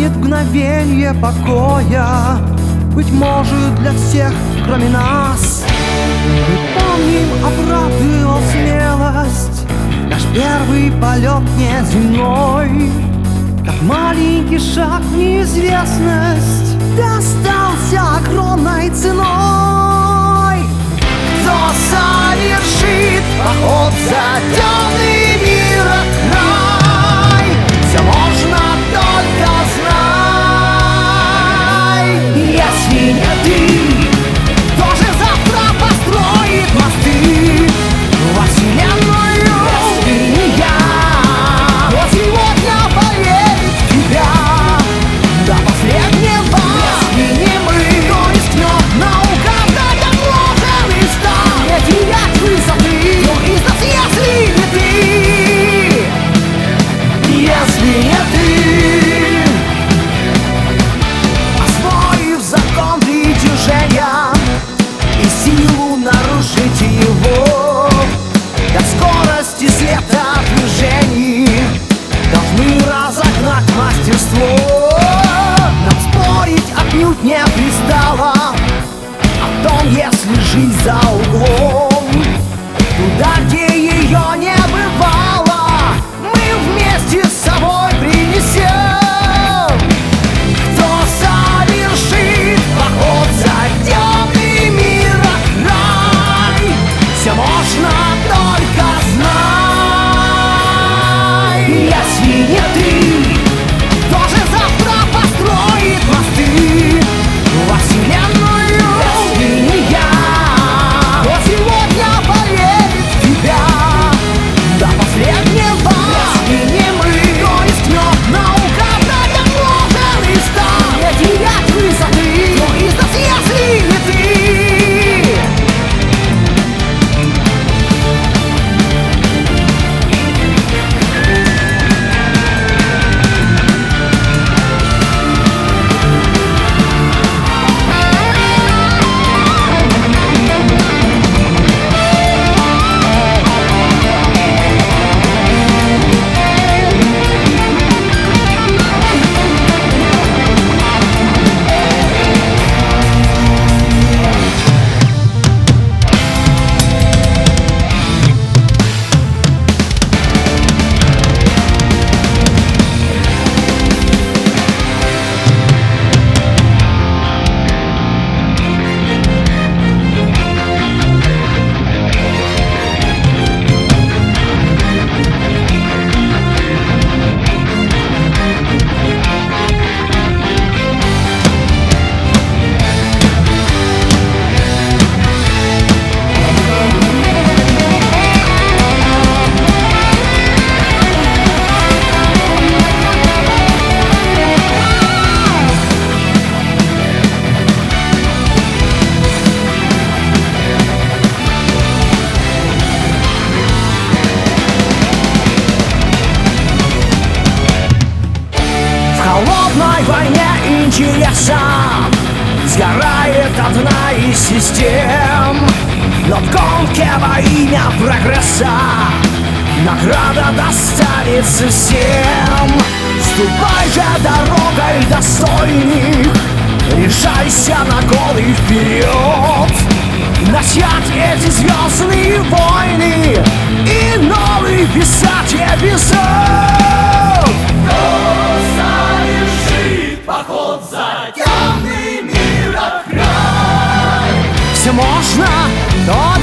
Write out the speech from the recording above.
станет мгновенье покоя, быть может, для всех, кроме нас. Мы помним, оправдывал смелость наш первый полет неземной, как маленький шаг в неизвестность достался огромной ценой. Кто совершит поход за темный мир край, все можно только знай. Если не ты, кто же завтра построит мосты во вселенную? Если не я, кто сегодня поверит в тебя до последнего? Если не мы, кто рискнет наугад дать отложенный старт, не терять высоты, кто из нас, если не ты? Если не ты, освоив закон притяжения и силу нарушить его, до скорости света движений должны разогнать мастерство. Нам спорить отнюдь не пристало о том, если жизнь за углом, туда, где ее не бывало, мы вместе с собой принесем. Кто совершит поход за темный мир край, все можно только знать. Если не ты, кто же завтра построит мосты во вселенную? Если не я, кто сегодня поверит в тебя до последнего? Если не мы, кто рискнет наугад дать отложенный старт, не терять высоты, кто из нас, если не ты? В холодной войне интереса сгорает одна из систем, но в гонке во имя прогресса награда достанется всем. Ступай же дорогой достойных, решайся на голый вперед, начать эти звездные войны и новый писать эпизод. Поход за темный мир край, Все можно,